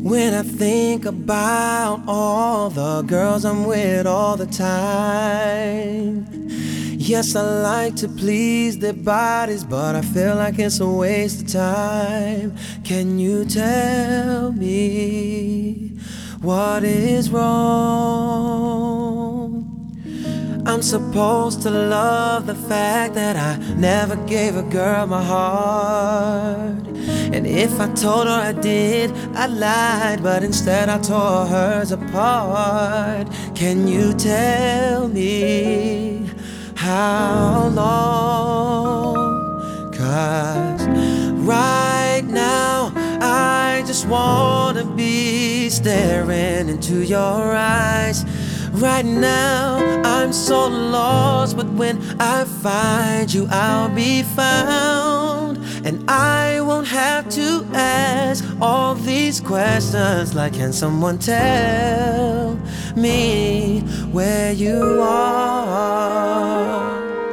When I think about all the girls I'm with all the time, yes, I like to please their bodies, but I feel like it's a waste of time. Can you tell me what is wrong? I'm supposed to love the fact that I never gave a girl my heart. And if I told her I did, I lied, but instead I tore hers apart. Can you tell me how long? 'Cause right now I just wanna be staring into your eyes. Right now I'm so lost, but when I find you I'll be found. And I won't have to ask all these questions like, can someone tell me where you are?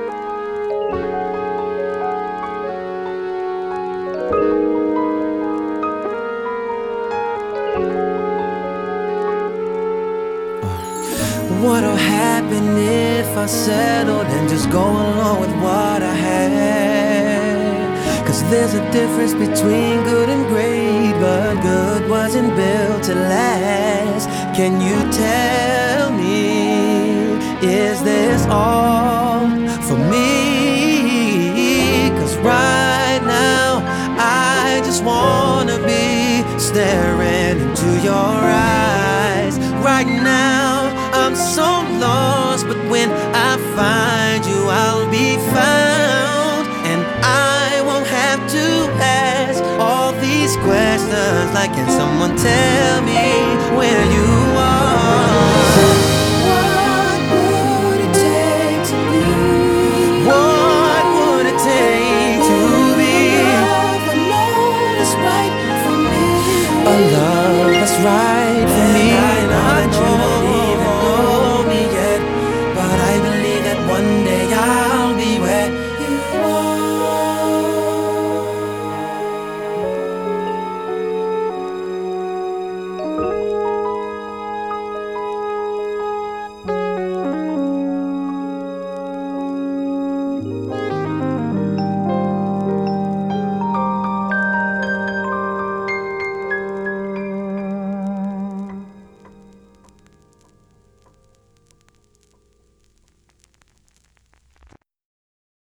What'll happen if I settled and just go along with what I had? 'Cause there's a difference between good and great, but good wasn't built to last. Can you tell me, is this all for me? 'Cause right now I just wanna be staring into your eyes. Right now I'm so lost, but when I find you I'll be found. And I won't have to ask all these questions like, can someone tell me where you are? What would it take to be? What would it take to be Love, I know that's right for me. a love that's right